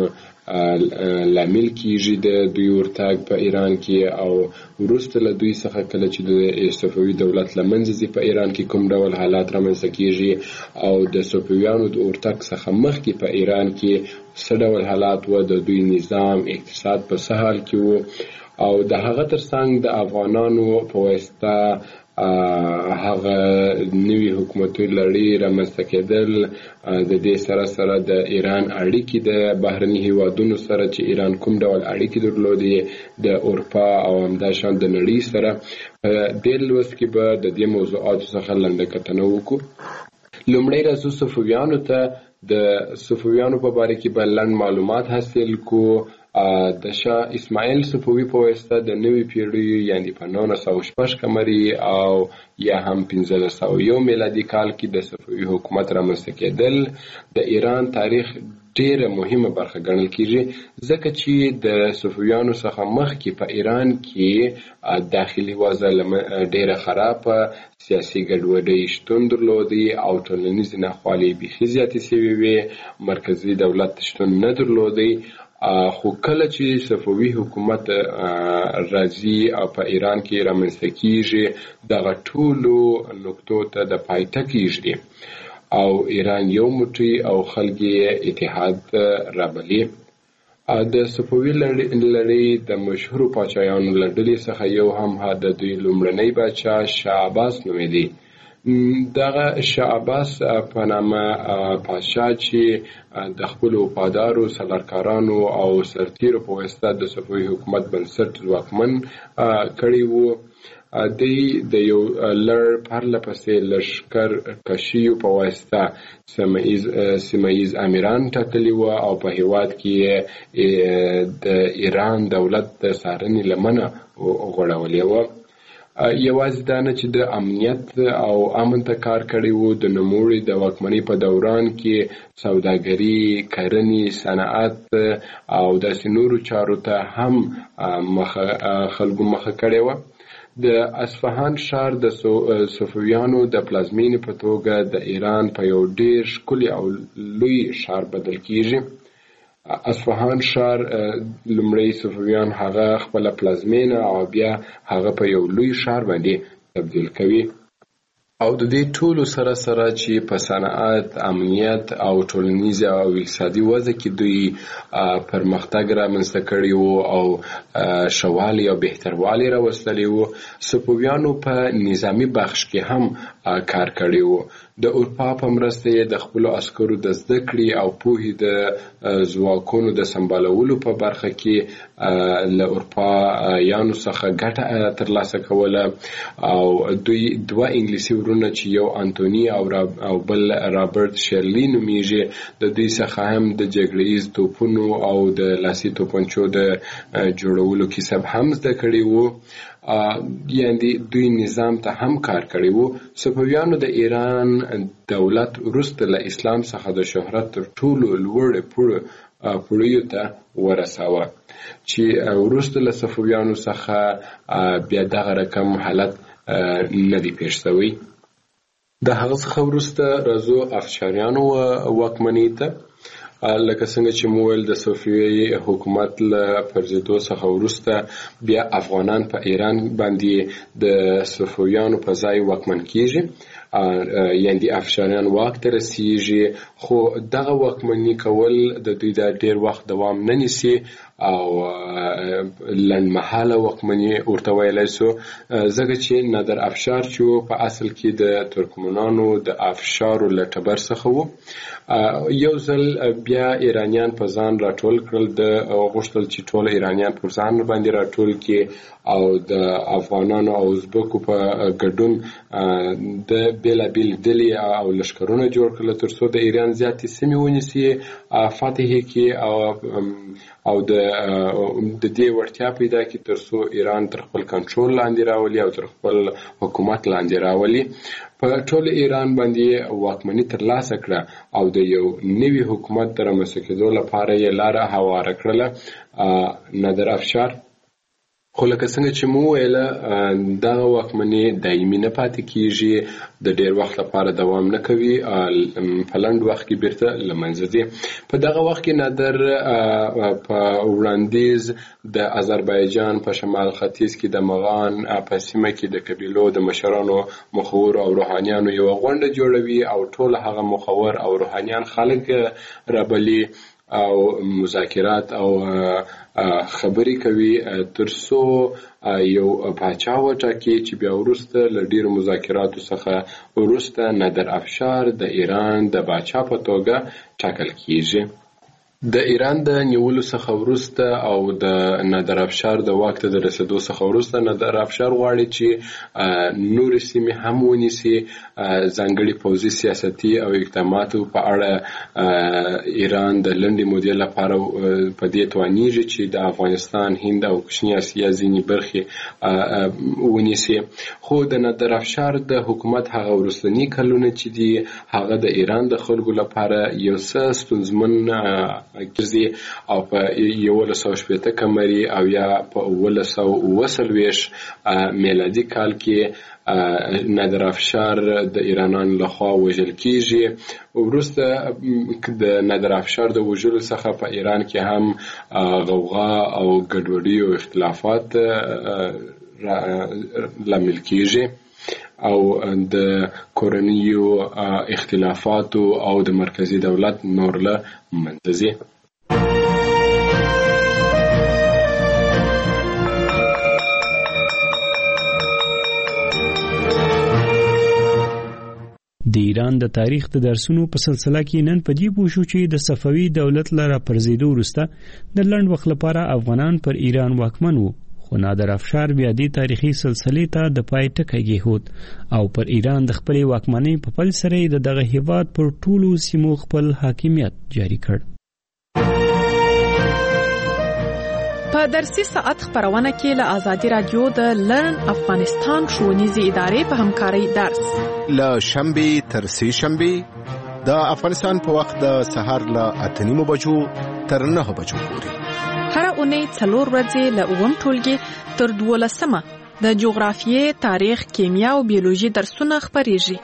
کوم لامل کیږي د دوی ورتګ په ایران کې او وروسته له دوی څخه کله چې د صفوي دولت لمنځه ځي په ایران کې کوم ډول حالات رامنځته کیږي او د صفویانو د ورتګ څخه مخکې په ایران کې څه ډول حالات و، د دوی نظام اقتصاد په څه حال کې و او د هغه ترڅنګ د افغانانو په واسطه هغه نوي حکومتي لړۍ رامنځته کېدل، د دې سره سره د ایران اړیکې د بهرني هیوادونو سره چې ایران کوم ډول اړیکې درلودې د اروپا او همداشان د نړۍ سره. د لوست کې به د دې موضوعاتو څخه لنډه کتنه وکړو. لومړی راځو صفویانو ته. د صفویانو په باره کې به لنډ معلومات حاصل کو. د شاه اسماعیل صفوي په واسطه د نوې پیړۍ یعنی په 1906 قمري او یا هم 1501 میلادي کال کې د صفوي حکومت رامنځته کېدل د ایران تاریخ ډیره مهمه برخه ګڼل کیږي ځکه چې د صفویانو څخه مخکې په ایران کې داخلي وضع ډیره خرابه، سیاسي ګډوډي شتون درلودي او ټولنیز ناخوالې بیخي زیاتې شوې وې، مرکزي دولت شتون نه درلودي. خو کله چې صفوي حکومت راځي او په ایران کې رامنځته کیږي دغه ټولو نقطو ته د پای ټکی او ایران یو موټی او خلک اتحاد رابلي. د صفوي لړۍ د مشهورو پاچایانو له ډلې څخه یو هم د دوی لومړنی پاچا شاه عباس نومیده. دغه شاه عباس په نامه پاچا چې د خپل وفادارو سالارکارانو او سرتیرو په واسطه د صفوي حکومت بنسټ ځواکمن کړی وو. د یو لړ پرله پسې لښکر کشیو په واسطه سیمه‌ییز امیران ټاکلي وو او په هیواد کې د ایران دولت د څارنې لمنه غوړولې وه. یوازې دا نه چې د امنیت او امن ته کار کړی وو، د نوموړي د واکمنۍ په دوران کې سوداګري، کرنې، صنعت او داسې نورو چارو ته هم خلکو مخه کړې وه. د اصفهان ښار د صفویانو د پلازمینې په توګه د ایران په یو ډیر ښکلي او لوی ښار بدل کیږي. اصفهان ښار لومړی صفویان هغه خپل پلازمینه او بیا هغه په یو لوی ښار باندې تبدیل کوي او د دې ټولو سره سره چې په صنعت، امنیت او ټولنیز او اقتصادي وضع کې دوی پرمختګ رامنځته کړی وو او ښهوالی او بهتروالی راوستلی وو. صفویانو په نظامی بخش کې هم کار کړی وو. د اروپا په مرسته یې د خپلو عسکرو د زده کړې او پوهې د ځواکونو د سمبالولو په برخه کې له اروپایانو څخه ګټه ترلاسه کوله او دوی دوه انګلیسي ورونه چې یو انټوني او بل رابرټ شیرلی نومیږي د دوی څخه هم د جګړیز توپونو او د لاسي توپنچو د جوړولو کسب هم زده کړی وو. یعنی دوی نظام ته هم کار کړی وو. صفویانو د ایران دولت وروسته له اسلام څخه د شهرت تر ټولو لوړ پوړیو ته ورساوه چې وروسته له صفویانو څخه بیا دغه رقم حالت نه دی پیښ شوی. د هغه څخه وروسته راځو افشاریانو واکمنۍ ته. لکه څنګه چې مویل د صفوي حکومت له پرځېدو څخه وروسته بیا افغانان په ایران باندې د صفویانو په ځای واکمن کیږي، یعنی د افشاریان واک ته رسیږي. خو دغه واکمني کول د دوی د ډیر وخت دوام نه نیسي او لنډمهاله واکمني ورته ویلی سو، ځکه چې نادر افشار چې په اصل کې د ترکمنانو د افشارو له ټبر څخه و. یو ځل بیا ایرانیان په ځان راټول کړل، د غوښتل چې ټول ایرانیان پر ځان باندې راټول کړي او د افغانانو او ازبکو په ګډون د بیلابیل ډلې او لښکرونه جوړ کړل ترڅو د ایران زیاتې سیمې ونیسي، فتح کړي او د دې وړتیا پیدا کړي ترڅو ایران تر خپل کنټرول لاندې راولي او تر خپل حکومت لاندې راولي. په ټول ایران باندې واکمني ترلاسه کړه او د یو نوي حکومت د رامنځته کېدو لپاره یې لاره هواره کړله نادر افشار. خو لکه څنګه چې مو ویله دغه واکمني دایمي نه پاتې کیږي، د ډیر وخت لپاره دوام نه کوي، په لنډ وخت کې بیرته له منځه ځي. په دغه وخت کې نادر په وړاندیز د آذربایجان په شمال ختیځ کې د مغان په سیمه کې د قبیلو د مشرانو، مخور او روحانیانو یو غونډه جوړوي او ټول هغه مخور او روحانیان خلک رابلي او مذاکرات او خبرې کوي ترڅو یو پاچا وټاکي چې بیا وروسته له ډیرو مذاکراتو څخه وروسته نادر افشار د ایران د پاچا په توګه ټاکل کیږي. د ایران د نیولو څخه وروسته او د نادر افشار د واک ته د رسیدو څخه وروسته نادر افشار غواړي چې نورې سیمې هم ونیسي. ځانګړي پوځي سیاستي او اقداماتو په اړه ایران د لنډې مودې لپاره په دې توانیږي چې د افغانستان، هند او کوچنۍ اسیا ځینې برخې ونیسي. خو د نادر افشار د حکومت هغه وروستني کلونه چې دي هغه د ایران د خلکو لپاره یو څه ستونزمن ګرځي او په 1180 قمري او یا په 1940 میلادي کال کې نادر افشار د ایرانانو لخوا وژل کیږي. وروسته د نادر افشار د وژلو څخه په ایران کې هم غوغا او ګډوډي او اختلافات لامل کیږي او د کورنیو اختلافاتو او د مرکزی دولت نور له منځه ځي. د ایران د تاریخ د درسونو په سلسله کې نن په دې پوه شو چې د صفوي دولت لپاره پرځېدو وروسته د لنډ وخت لپاره افغانان پر ایران واکمن وو، خو نادر افشار بیا دې تاریخي سلسلې ته د پای ټکی کېښود او پر ایران د خپلې واکمنۍ په پل سره د دغه هیواد پر ټولو سیمو خپل حاکمیت جاري کړ. په درسي ساعت خبرونه کې له آزادي رادیو د لرن افغانستان ښوونیزې ادارې په همکارۍ درس له شنبې تر سې شنبې د افغانستان په وخت د سهار له 8:30 بجو تر 9 بجو پورې هر اونۍ 4 ورځې له 9 ټولګي تر 12 د جغرافیې، تاریخ، کیمیا او بیولوژي درسونه خبرېږي.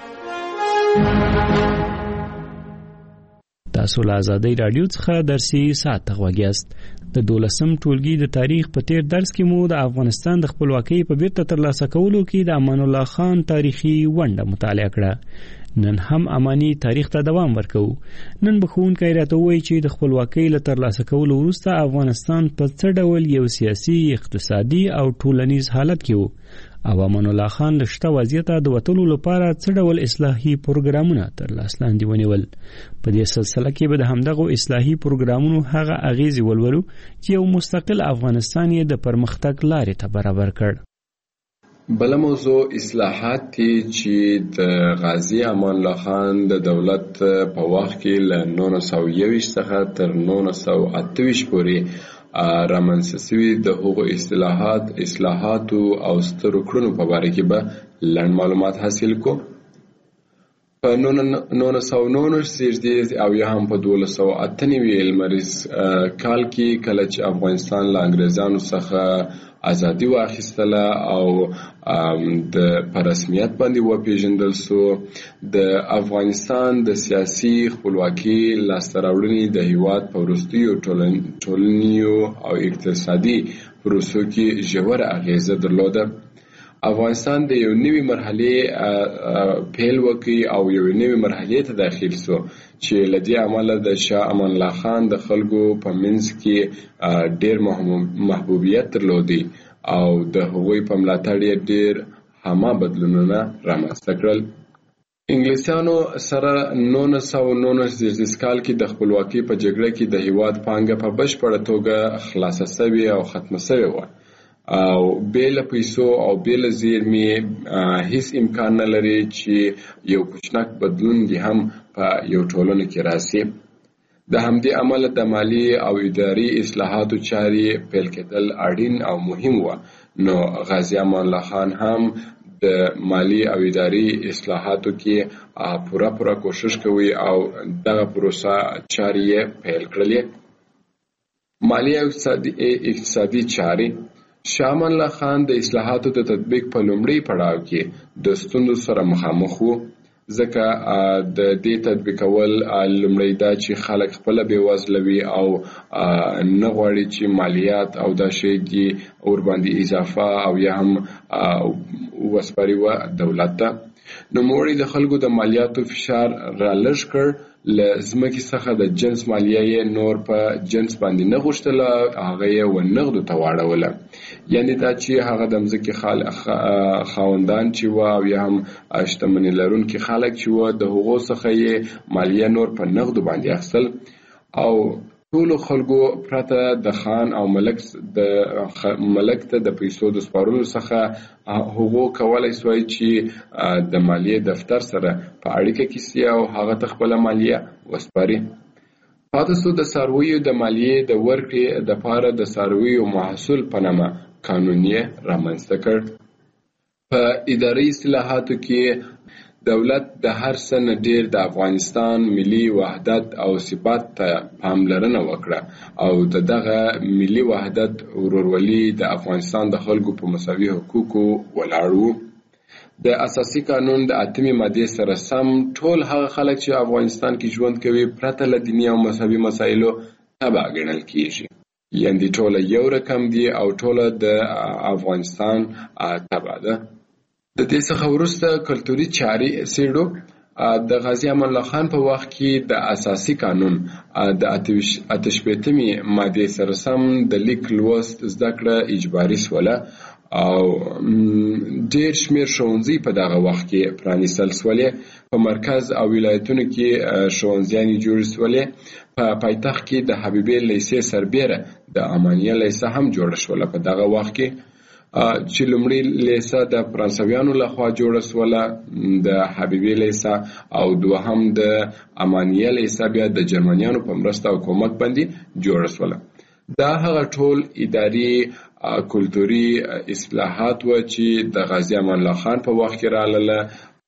تاسو له آزادۍ رادیو څخه درسي ساعت غوږیاست. د 12م ټولګي د تاریخ په تیر درس کې مو د افغانستان د خپلواکۍ په بیرته ترلاسه کولو کې د امان الله خان تاریخي ونډه مطالعه کړه. نن هم امانی تاریخ ته دوام ورکو. نن بخښونکی راته وایي چې د خپلواکۍ له ترلاسه کولو وروسته افغانستان په څه ډول یو سیاسي، اقتصادي او ټولنیز حالت کې و او امان الله خان له شته وضعیته د وتلو لپاره څه ډول اصلاحي پروګرامونه تر لاس لاندې ونیول. په دې سلسله کې به د همدغو اصلاحي پروګرامونو هغه اغیزې ولولو چې یو مستقل افغانستان یې د پرمختګ لارې ته برابر کړ. بل موضوع اصلاحات دي چې د غازی امان الله خان د دولت په وخت کې له 1921 څخه تر 1928 پورې رامنځته شوي د هغو اصلاحاتو او سترو کړنو په باره کې به لنډ معلومات حاصل کو. په 1999 زیږدي او یا هم په 1298 لمریز کال کې کله چې افغانستان له انګریزانو څخه ازادي واخیستله او په رسمیت باندې وپیژندل سو. د افغانستان د سیاسي خپلواکي لاسته راوړنې د هیواد په وروستیو ټولنیزو او اقتصادي پروسو کې ژوره اغیزه درلوده. افغانستان د یو نوې مرحلې پیل وکړ او یو نوې مرحلې ته داخل سو چې لدې عمله د شاه امان الله خان د خلکو په منځ کې ډېر محبوبیت درلودي او د هغوی په ملاتړ ډېر هما بدلونونه رامنځته کړل. انګلیسانو سره 1919 زیږدیز کال کې د خپلواکۍ په جګړه کې د هیواد پانګه په بشپړه توګه خلاصه شوې او ختمه شوې وه او بیل پیسو او بیل زیرمې هیڅ امکان نه لري چې یو کوچنک بدلون دی هم په یو ټولنه کې راسي. د همدې عمله د مالی او اداري اصلاحاتو چارې پیل کېدل اړین او مهم و. نو غازی امان الله خان هم د مالی او اداري اصلاحاتو کې پوره کوشش کوي او دغه پروسه چارې پیل کړلې. مالی او اقتصادي چارې شاه امان الله خان د اصلاحاتو د تطبیق په لومړي پړاو کې د ستونزو سره مخامخ وو، ځکه د دې تطبیقول لومړی دا چې خلک خپل بېوزله وي او نه غواړي چې مالیات او دا شی دي ور باندې اضافه او یا هم وسپاري و دولت ته. نوموړي د خلکو د مالیاتو فشار را لږ کړ. له ځمکې څخه د جنس مالیه یې نور په جنس باندې نه غوښتله، هغه یې ونغدو ته واړوله. یعنې دا چې هغه د ځمکې خاوندان چې وه او یا هم شتمني لرونکي خلک چې وه د هغو څخه یې مالیه نور په نغدو باندې اخیستل او ټولو خلکو پرته د خان او ملک ته د پیسو د سپارلو څخه هغو کولای سوای چې د مالیې دفتر سره په اړیکه کې سي او هغه ته خپله مالیه وسپاري. پاتې سو د څارویو د مالیې د ورکړې دپاره د څارویو محصول په نامه قانون یې رامنځته کړ. په اداري اصلاحاتو کې دولت د هر څه نه ډیر د افغانستان ملي وحدت او ثبات ته پاملرنه وکړه او دغه ملي وحدت ورورولي د افغانستان د خلکو په مساوي حقوقو ولاړ وو. د اساسي قانون د 8مې مادې سره سم ټول هغه خلک چې افغانستان کې ژوند کوي پرته له دیني او مذهبي مسایلو تبع ګڼل کیږي، یعنې ټوله یو رقم دي او ټوله د افغانستان تبع ده. د دې څخه وروسته کلتوري چارې څېړو. د غازي امان الله خان په وخت کې د اساسي قانون د 88مې مادې سره سم د لیک لوست زده کړه اجباري سوله او ډېر شمېر ښوونځي په دغه وخت کې پرانیستل سولې. په مرکز او ولایتونو کې ښوونځیانې جوړې سولې. په پایتخت کې د حبیبې لیسې سربیره د امانیه لیسه هم جوړه شوله په دغه وخت کې، چې لومړی لیسه د فرانسویانو لخوا جوړه سوله، د حبیبې لیسه او دوهم د امانیه لیسه بیا د جرمنیانو په مرسته او کومک باندې جوړه سوله. دا هغه ټول اداري کلتوري اصلاحات و چې د غازي امان الله خان په وخت کې راغله.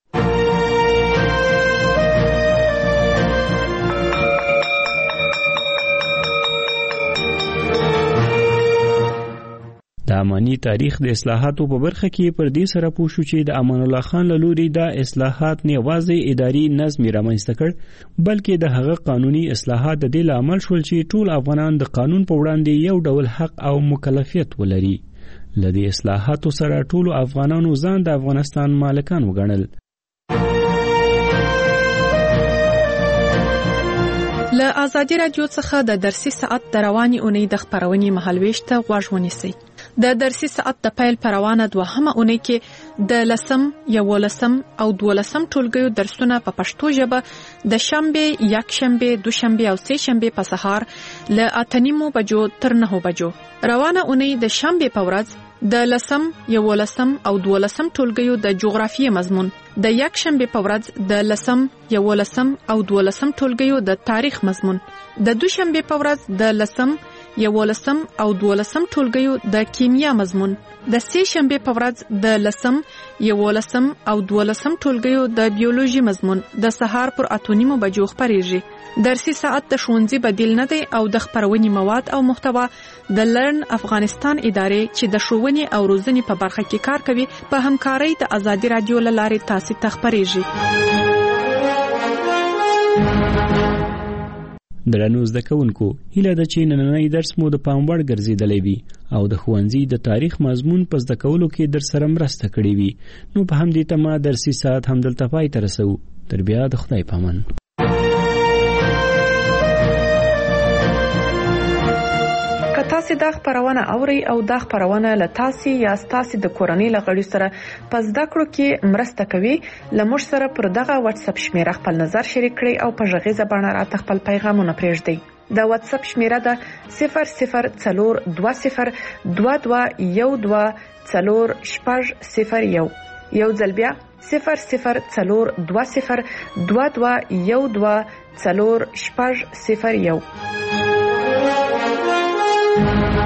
د امانی تاریخ د اصلاحاتو په برخه کې پر دې سره پوه شو چې د امان الله خان له لوري دا اصلاحات نه یوازې اداري نظم رامنځته کړ بلکې د هغه قانوني اصلاحات د دې لامل شول چې ټول افغانان د قانون په وړاندې یو ډول حق او مکلفیت ولري. لدې اصلاحاتو سره ټول افغانانو ځان د افغانستان مالکان وګڼل. له ازادي رادیو څخه د درسي ساعت د رواني اونۍ د خبرونې مهالويش ته غوږ ونیسئ. د درسي ساعت د پیل پر روانه دوهمه اونۍ کې د 10 11 او 12 ټولګیو درسونه په پښتو ژبه د شنبه، یکشنبه، دوشنبه او سه شنبه په سهار له 8:30 بجو تر 9 بجو. روانه اونۍ د شنبه په ورځ د 10 11 او 12 ټولګیو د جغرافیې مضمون، د یکشنبه په ورځ د 10 11 او 12 ټولګیو د تاریخ مضمون، د دوشنبه په ورځ د 10 11 او 12 ټولګیو د کیمیا مضمون، د سې شنبه په ورځ د 10 11 او 12 ټولګیو د بیولوژي مضمون د سهار پر 8:30 بجو خبريږي. درسي ساعت د ښوونځي بدیل نه دی او د خبرونې مواد او محتوا د لرن افغانستان ادارې چې د ښوونې او روزنې په برخه کې کار کوي په همکارۍ د آزادي رادیو له لارې تاسو ته خبريږي. درنو زده کوونکو، هیله ده چې نننی درس مو د پام وړ ګرځیدلی وي او د ښوونځي د تاریخ مضمون په زده کولو کې در سره مرسته کړې وي. نو په همدې تمه درسي ساعت همدلته پای ته رسوو. تر بیا د خدای پامان. تاسو د خبرونه اوري او د خبرونه له تاسو یا تاسو د کورنۍ لغړی سره پس د کړو کې مرسته کوي. لمر سره پر دغه واتس اپ شمیره خپل نظر شریک کړئ او په ژغیزه باندې راته خپل پیغامونه پرېږدئ. د واتس اپ شمیره ده 004212124001. یو ځل بیا 004212124001.